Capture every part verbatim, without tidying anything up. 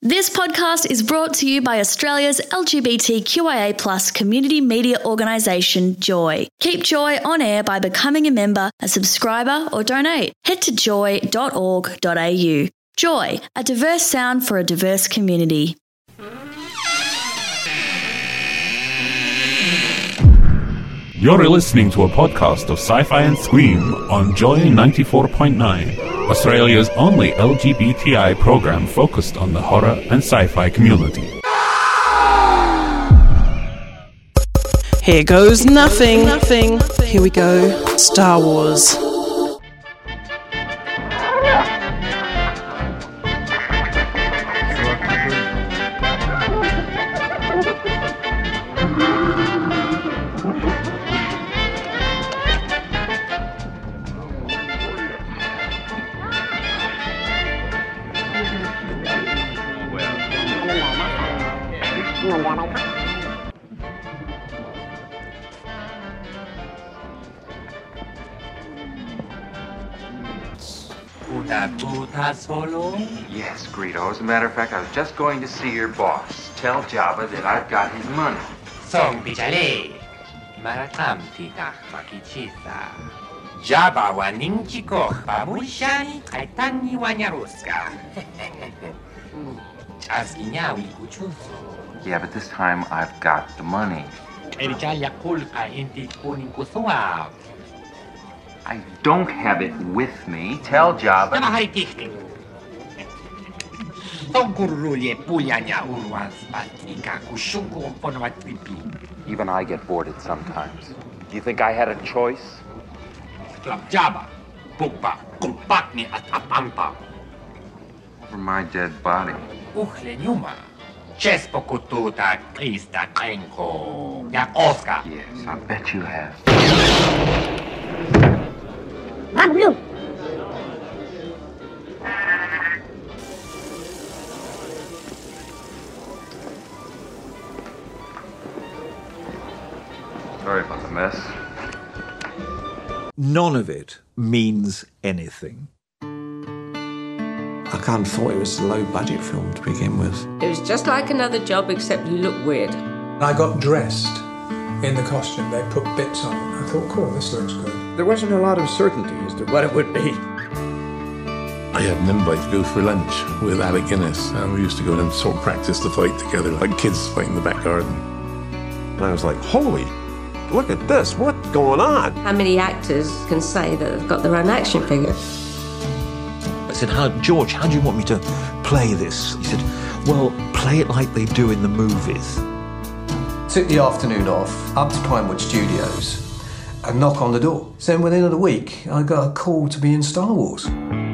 This podcast is brought to you by Australia's L G B T Q I A plus community media organisation, Joy. Keep Joy on air by becoming a member, a subscriber or donate. Head to joy dot org dot a u. Joy, a diverse sound for a diverse community. You're listening to a podcast of Sci-Fi and Scream on Joy ninety-four point nine, Australia's only L G B T I program focused on the horror and sci-fi community. Here goes nothing. Nothing. Here we go. Star Wars. Yes, Greedo. As a matter of fact, I was just going to see your boss. Tell Jabba that I've got his money. Song Pichale. Maratamti Makichisa. Jabba wa ninchiko bamushani kaitani wanyaruska. Chaskinyawi kuchuso. Yeah, but this time I've got the money. Ericaya culpa inti kuninkusuav. I don't have it with me. Tell Jabba. Even I get bored sometimes. Do you think I had a choice? Over my dead body. Yes, I bet you have. Sorry about the mess. None of it means anything. I kind of thought it was a low-budget film to begin with. It was just like another job, except you look weird. I got dressed in the costume. They put bits on it. I thought, cool, this looks good. There wasn't a lot of certainty as to what it would be. I had an invite to go for lunch with Alec Guinness, and we used to go and sort of practice the fight together, like kids fighting in the back garden. And I was like, holy, look at this, what's going on? How many actors can say that they've got their own action figure? I said, how, George, how do you want me to play this? He said, well, play it like they do in the movies. Took the afternoon off, up to Pinewood Studios, and knock on the door. So within a week, I got a call to be in Star Wars.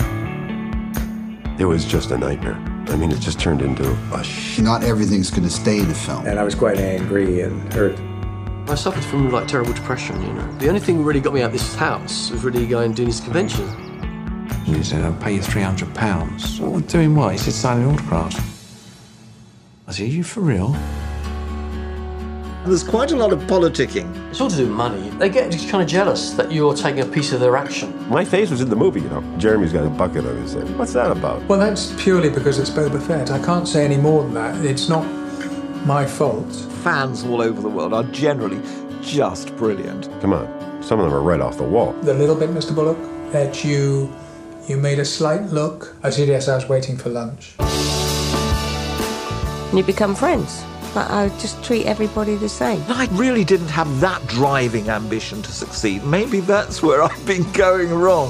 It was just a nightmare. I mean, it just turned into a sh... Not everything's going to stay in the film. And I was quite angry and hurt. I suffered from, like, terrible depression, you know. The only thing really got me out of this house was really going and doing these conventions. And he said, I'll pay you three hundred pounds. Oh, doing what? He said, signing autographs. I said, are you for real? There's quite a lot of politicking. It's all to do with money. They get just kind of jealous that you're taking a piece of their action. My face was in the movie, you know. Jeremy's got a bucket on his head. What's that about? Well, that's purely because it's Boba Fett. I can't say any more than that. It's not my fault. Fans all over the world are generally just brilliant. Come on, some of them are right off the wall. The little bit, Mister Bullock, that you you made a slight look. I said, yes, I was waiting for lunch. And you become friends. But I just treat everybody the same. I really didn't have that driving ambition to succeed. Maybe that's where I've been going wrong.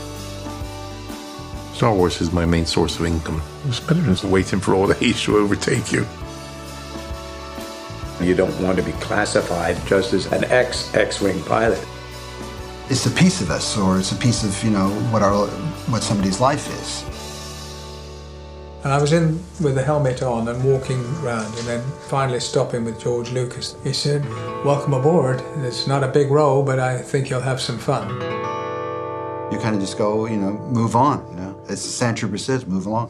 Star Wars is my main source of income. It's better than waiting for all the hate to overtake you. You don't want to be classified just as an ex-X-Wing pilot. It's a piece of us, or it's a piece of, you know, what our what somebody's life is. And I was in with the helmet on and walking around, and then finally stopping with George Lucas. He said, welcome aboard. It's not a big role, but I think you'll have some fun. You kind of just go, you know, move on, you know. As the Sand Trooper says, move along.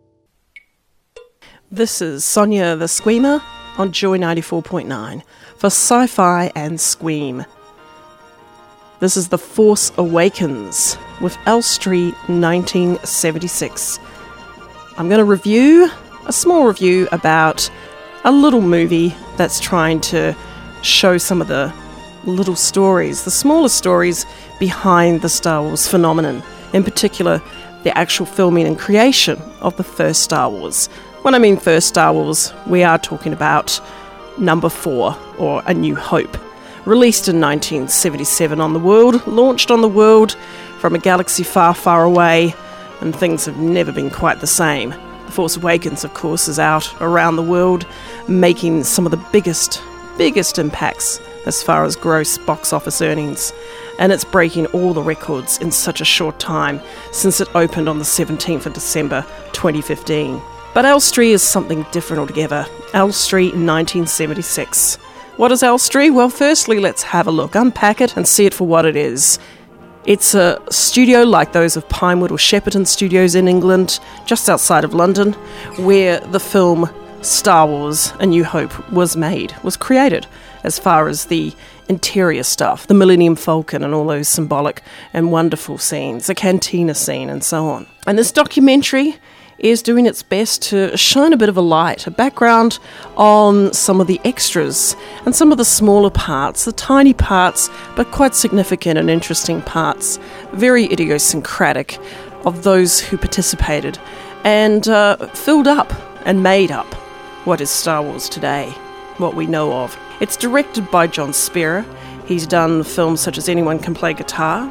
This is Sonia the Squeamer on Joy ninety-four point nine for Sci-Fi and Squeam. This is The Force Awakens with Elstree nineteen seventy-six. I'm going to review a small review about a little movie that's trying to show some of the little stories, the smaller stories behind the Star Wars phenomenon, in particular the actual filming and creation of the first Star Wars. When I mean first Star Wars, we are talking about number four, or A New Hope. Released in nineteen seventy-seven on the world, launched on the world from a galaxy far, far away, and things have never been quite the same. The Force Awakens, of course, is out around the world, making some of the biggest, biggest impacts as far as gross box office earnings, and it's breaking all the records in such a short time since it opened on the seventeenth of December twenty fifteen. But Elstree is something different altogether. Elstree in nineteen seventy-six. What is Elstree? Well, firstly, let's have a look, unpack it, and see it for what it is. It's a studio like those of Pinewood or Shepperton Studios in England, just outside of London, where the film Star Wars A New Hope was made, was created, as far as the interior stuff, the Millennium Falcon and all those symbolic and wonderful scenes, the cantina scene and so on. And this documentary is doing its best to shine a bit of a light, a background on some of the extras and some of the smaller parts, the tiny parts, but quite significant and interesting parts, very idiosyncratic of those who participated and uh, filled up and made up what is Star Wars today, what we know of. It's directed by John Spierer. He's done films such as Anyone Can Play Guitar.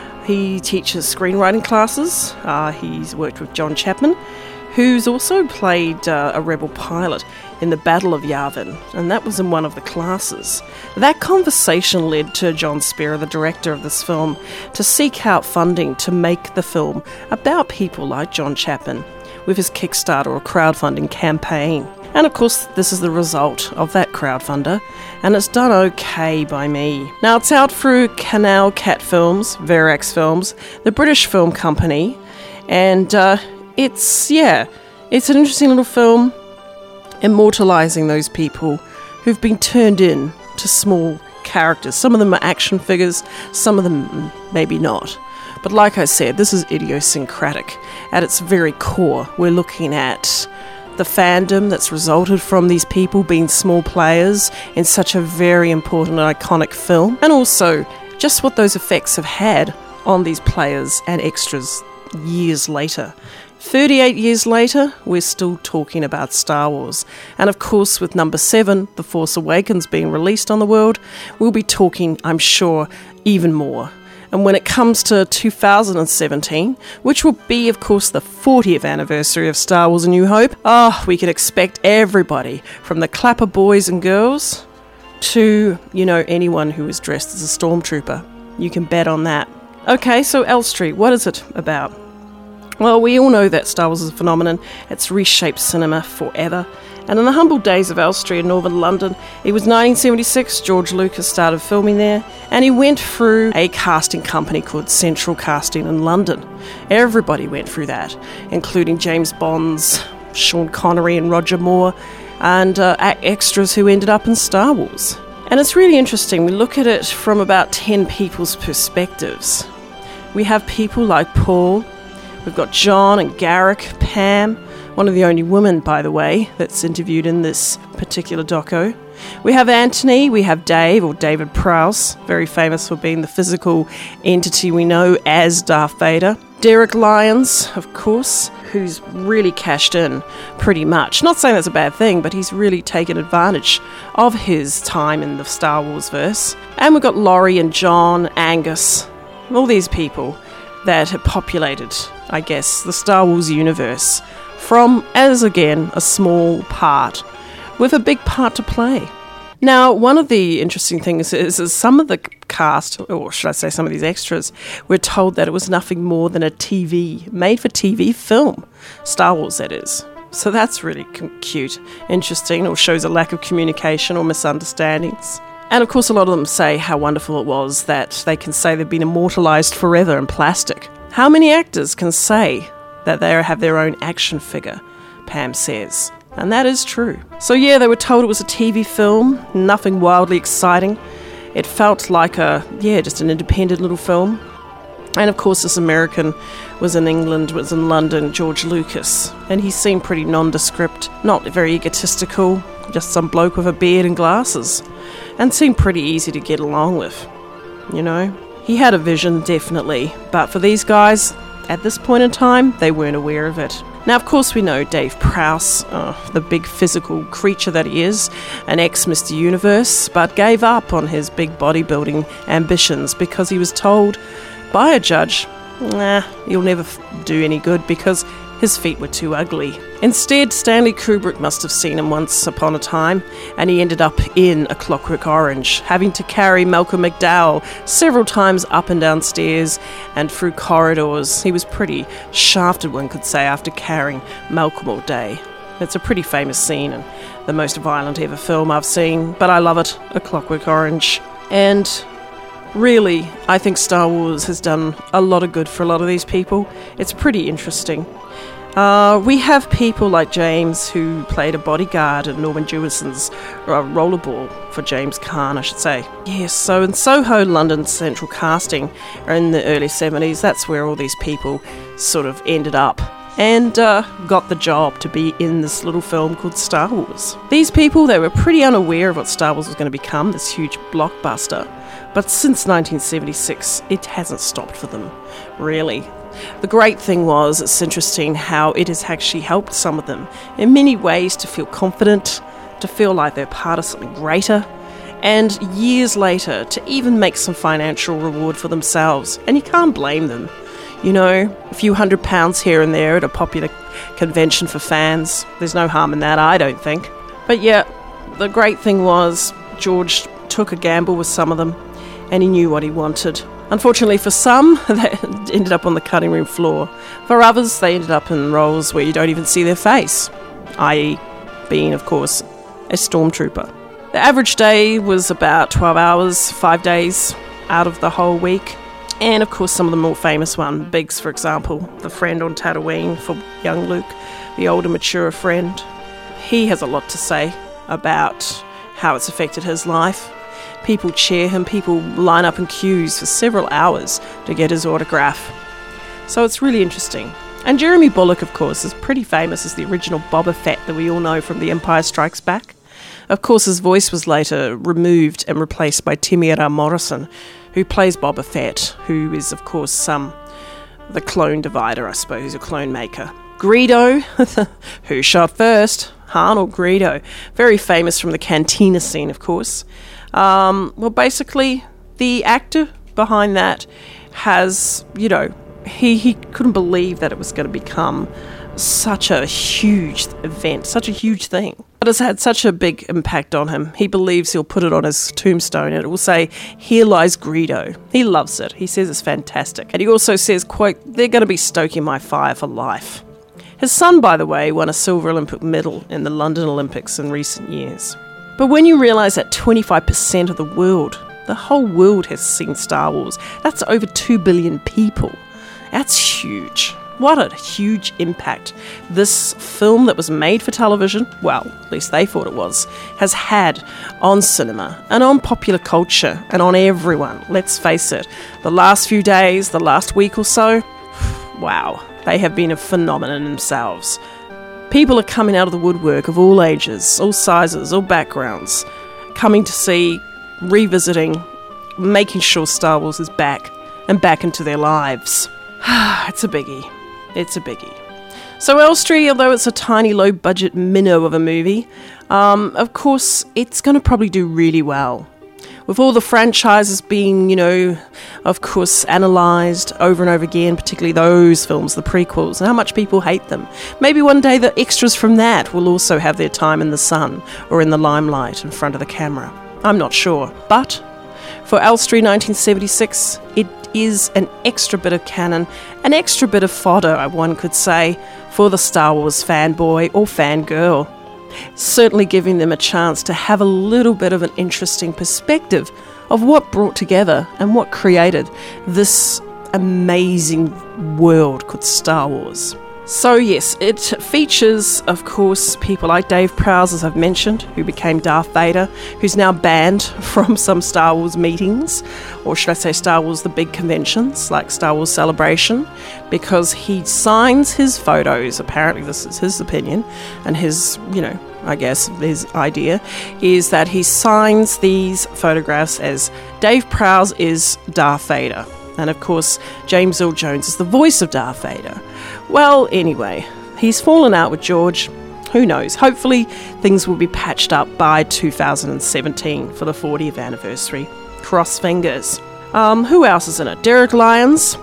He teaches screenwriting classes. Uh, he's worked with John Chapman, who's also played uh, a rebel pilot in the Battle of Yavin, and that was in one of the classes. That conversation led to John Spierer, the director of this film, to seek out funding to make the film about people like John Chapman with his Kickstarter or crowdfunding campaign. And of course, this is the result of that crowdfunder, and it's done okay by me. Now, it's out through Canal Cat Films, Verax Films, the British film company, and uh, it's, yeah, it's an interesting little film immortalising those people who've been turned in to small characters. Some of them are action figures, some of them maybe not. But like I said, this is idiosyncratic. At its very core, we're looking at the fandom that's resulted from these people being small players in such a very important and iconic film, and also just what those effects have had on these players and extras years later. thirty-eight years later, we're still talking about Star Wars. And of course, with number seven, The Force Awakens, being released on the world, we'll be talking, I'm sure, even more. And when it comes to two thousand seventeen, which will be, of course, the fortieth anniversary of Star Wars A New Hope, oh, we can expect everybody, from the clapper boys and girls to, you know, anyone who is dressed as a stormtrooper. You can bet on that. Okay, so Elstree, what is it about? Well, we all know that Star Wars is a phenomenon. It's reshaped cinema forever. And in the humble days of Elstree in northern London, it was nineteen seventy-six, George Lucas started filming there, and he went through a casting company called Central Casting in London. Everybody went through that, including James Bond's Sean Connery and Roger Moore, and uh, extras who ended up in Star Wars. And it's really interesting. We look at it from about ten people's perspectives. We have people like Paul, we've got John and Garrick, Pam, one of the only women, by the way, that's interviewed in this particular doco. We have Anthony, we have Dave, or David Prowse, very famous for being the physical entity we know as Darth Vader. Derek Lyons, of course, who's really cashed in pretty much. Not saying that's a bad thing, but he's really taken advantage of his time in the Star Wars verse. And we've got Laurie and John, Angus, all these people that have populated, I guess, the Star Wars universe from, as again, a small part with a big part to play. Now, one of the interesting things is, is some of the cast, or should I say some of these extras, were told that it was nothing more than a T V, made-for-T V film. Star Wars, that is. So that's really cute, interesting, or shows a lack of communication or misunderstandings. And of course, a lot of them say how wonderful it was that they can say they've been immortalised forever in plastic. How many actors can say that they have their own action figure, Pam says. And that is true. So yeah, they were told it was a T V film, nothing wildly exciting. It felt like a, yeah, just an independent little film. And of course this American was in England, was in London, George Lucas. And he seemed pretty nondescript, not very egotistical, just some bloke with a beard and glasses. And seemed pretty easy to get along with, you know. He had a vision, definitely, but for these guys, at this point in time, they weren't aware of it. Now, of course, we know Dave Prowse, uh, the big physical creature that he is, an ex-Mister Universe, but gave up on his big bodybuilding ambitions because he was told by a judge, nah, you'll never f- do any good because his feet were too ugly. Instead, Stanley Kubrick must have seen him once upon a time, and he ended up in A Clockwork Orange, having to carry Malcolm McDowell several times up and down stairs and through corridors. He was pretty shafted, one could say, after carrying Malcolm all day. It's a pretty famous scene and the most violent ever film I've seen, but I love it, A Clockwork Orange. And really, I think Star Wars has done a lot of good for a lot of these people. It's pretty interesting. Uh, we have people like James, who played a bodyguard at Norman Jewison's uh, rollerball for James Caan, I should say. Yes, so in Soho, London Central Casting in the early seventies, that's where all these people sort of ended up and uh, got the job to be in this little film called Star Wars. These people, they were pretty unaware of what Star Wars was going to become, this huge blockbuster. But since nineteen seventy-six, it hasn't stopped for them, really. The great thing was, it's interesting how it has actually helped some of them in many ways to feel confident, to feel like they're part of something greater, and years later to even make some financial reward for themselves. And you can't blame them. You know, a few hundred pounds here and there at a popular convention for fans. There's no harm in that, I don't think. But yeah, the great thing was George took a gamble with some of them, and he knew what he wanted. Unfortunately for some, they ended up on the cutting room floor. For others, they ended up in roles where you don't even see their face, that is being, of course, a stormtrooper. The average day was about twelve hours, five days out of the whole week. And, of course, some of the more famous ones, Biggs, for example, the friend on Tatooine for young Luke, the older, mature friend. He has a lot to say about how it's affected his life. People cheer him, people line up in queues for several hours to get his autograph. So it's really interesting. And Jeremy Bulloch, of course, is pretty famous as the original Boba Fett that we all know from The Empire Strikes Back. Of course, his voice was later removed and replaced by Temuera Morrison, who plays Boba Fett, who is, of course, um, the clone divider, I suppose, or clone maker. Greedo, who shot first? Han or Greedo? Very famous from the Cantina scene, of course. Um, well, basically, the actor behind that has, you know, he, he couldn't believe that it was going to become such a huge event, such a huge thing. But it's had such a big impact on him. He believes he'll put it on his tombstone and it will say, "Here lies Greedo." He loves it. He says it's fantastic. And he also says, quote, "They're going to be stoking my fire for life." His son, by the way, won a silver Olympic medal in the London Olympics in recent years. But when you realise that twenty-five percent of the world, the whole world has seen Star Wars, that's over two billion people. That's huge. What a huge impact this film that was made for television, well, at least they thought it was, has had on cinema and on popular culture and on everyone. Let's face it, the last few days, the last week or so, wow, they have been a phenomenon themselves. People are coming out of the woodwork of all ages, all sizes, all backgrounds, coming to see, revisiting, making sure Star Wars is back and back into their lives. It's a biggie. It's a biggie. So Elstree, although it's a tiny low-budget minnow of a movie, um, of course, it's going to probably do really well. With all the franchises being, you know, of course, analysed over and over again, particularly those films, the prequels, and how much people hate them. Maybe one day the extras from that will also have their time in the sun or in the limelight in front of the camera. I'm not sure. But for Elstree nineteen seventy-six, it is an extra bit of canon, an extra bit of fodder, one could say, for the Star Wars fanboy or fangirl. Certainly giving them a chance to have a little bit of an interesting perspective of what brought together and what created this amazing world called Star Wars. So yes, it features, of course, people like Dave Prowse, as I've mentioned, who became Darth Vader, who's now banned from some Star Wars meetings, or should I say Star Wars, the big conventions, like Star Wars Celebration, because he signs his photos, apparently this is his opinion, and his, you know, I guess his idea, is that he signs these photographs as Dave Prowse is Darth Vader. And of course, James Earl Jones is the voice of Darth Vader. Well, anyway, he's fallen out with George. Who knows? Hopefully things will be patched up by two thousand seventeen for the fortieth anniversary. Cross fingers. Um, who else is in it? Derek Lyons,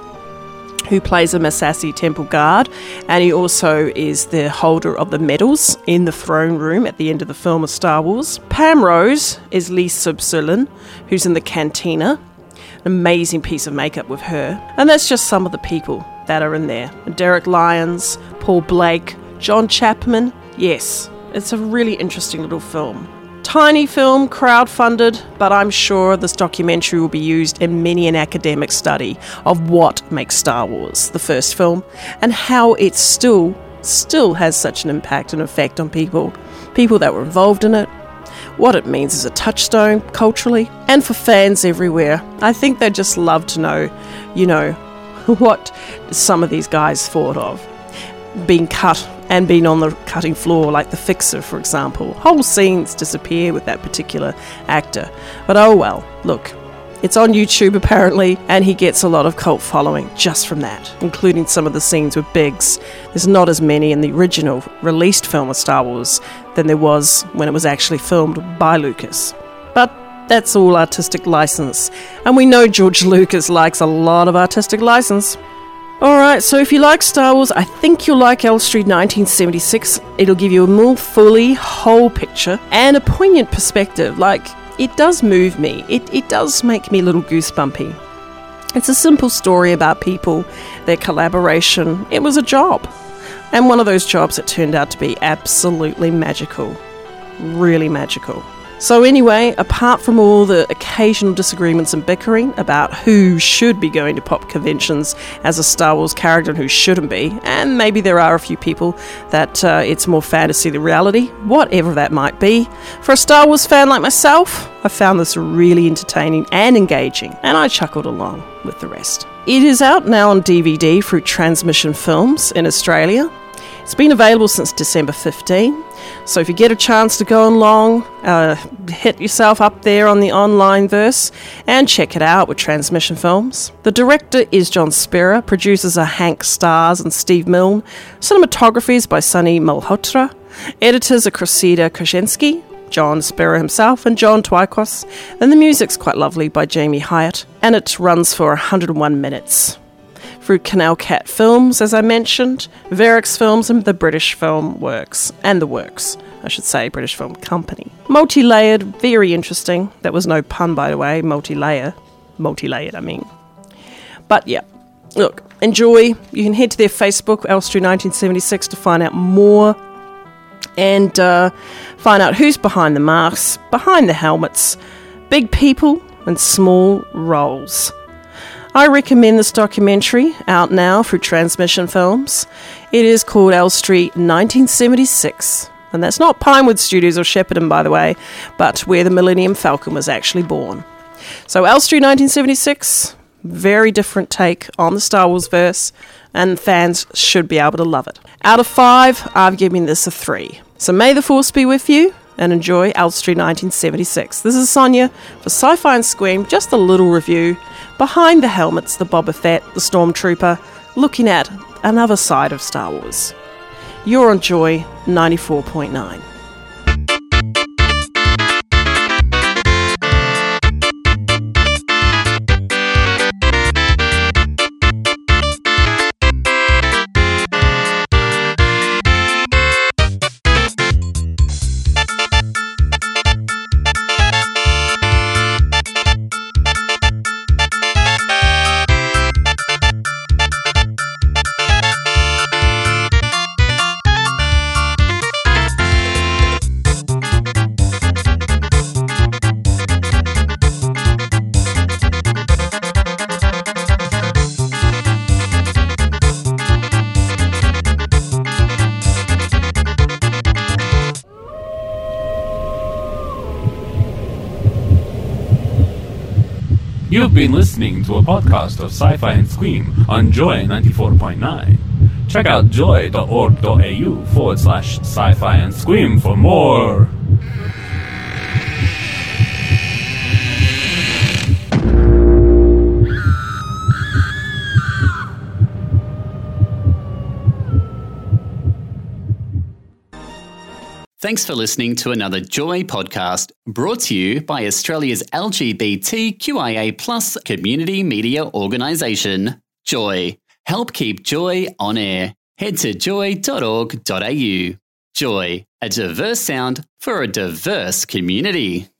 who plays a Massassi Temple Guard, and he also is the holder of the medals in the throne room at the end of the film of Star Wars. Pam Rose is Lee Subsulin, who's in the cantina. An amazing piece of makeup with her. And that's just some of the people that are in there. Derek Lyons, Paul Blake, John Chapman. Yes, it's a really interesting little film. Tiny film, crowdfunded, but I'm sure this documentary will be used in many an academic study of what makes Star Wars the first film and how it still, still has such an impact and effect on people, people that were involved in it, what it means as a touchstone culturally, and for fans everywhere. I think they'd just love to know, you know, what some of these guys thought of being cut and being on the cutting floor, like The Fixer, for example. Whole scenes disappear with that particular actor. But oh well, look, it's on YouTube apparently, and he gets a lot of cult following just from that, including some of the scenes with Biggs. There's not as many in the original released film of Star Wars than there was when it was actually filmed by Lucas. But that's all artistic license, and we know George Lucas likes a lot of artistic license. Alright, so if you like Star Wars, I think you'll like Elstree nineteen seventy-six. It'll give you a more fully whole picture and a poignant perspective. Like, it does move me. It, it does make me a little goosebumpy. It's a simple story about people, their collaboration. It was a job. And one of those jobs that turned out to be absolutely magical. Really magical. So anyway, apart from all the occasional disagreements and bickering about who should be going to pop conventions as a Star Wars character and who shouldn't be, and maybe there are a few people that uh, it's more fantasy than reality, whatever that might be, for a Star Wars fan like myself, I found this really entertaining and engaging, and I chuckled along with the rest. It is out now on D V D through Transmission Films in Australia. It's been available since December fifteenth, so if you get a chance to go along, uh, hit yourself up there on the online verse and check it out with Transmission Films. The director is John Spera, producers are Hank Stars and Steve Milne, cinematography is by Sunny Malhotra, editors are Cressida Korzynski, John Spera himself and John Twycross, and the music's quite lovely by Jamie Hyatt, and it runs for one hundred one minutes. Through Canal Cat Films, as I mentioned, Verix Films and the British Film Works, and the Works, I should say, British Film Company. Multi-layered, very interesting. That was no pun, by the way, multi-layer. Multi-layered, I mean. But yeah, look, enjoy. You can head to their Facebook, Elstree nineteen seventy-six, to find out more and uh, find out who's behind the masks, behind the helmets, big people and small roles. I recommend this documentary, out now through Transmission Films. It is called Elstree nineteen seventy-six, and that's not Pinewood Studios or Shepparton, by the way, but where the Millennium Falcon was actually born. So Elstree nineteen seventy-six, very different take on the Star Wars verse, and fans should be able to love it. Out of five, I've given this a three. So may the Force be with you, and enjoy Elstree nineteen seventy-six. This is Sonia for Sci-Fi and Scream, just a little review. Behind the helmets, the Boba Fett, the Stormtrooper, looking at another side of Star Wars. You're on Joy ninety-four point nine. You've been listening to a podcast of Sci-Fi and Scream on Joy ninety-four point nine. Check out joy.org.au forward slash sci-fi and scream for more. Thanks for listening to another Joy podcast brought to you by Australia's L G B T Q I A plus community media organisation, Joy. Help keep Joy on air. Head to joy dot org dot a u. Joy, a diverse sound for a diverse community.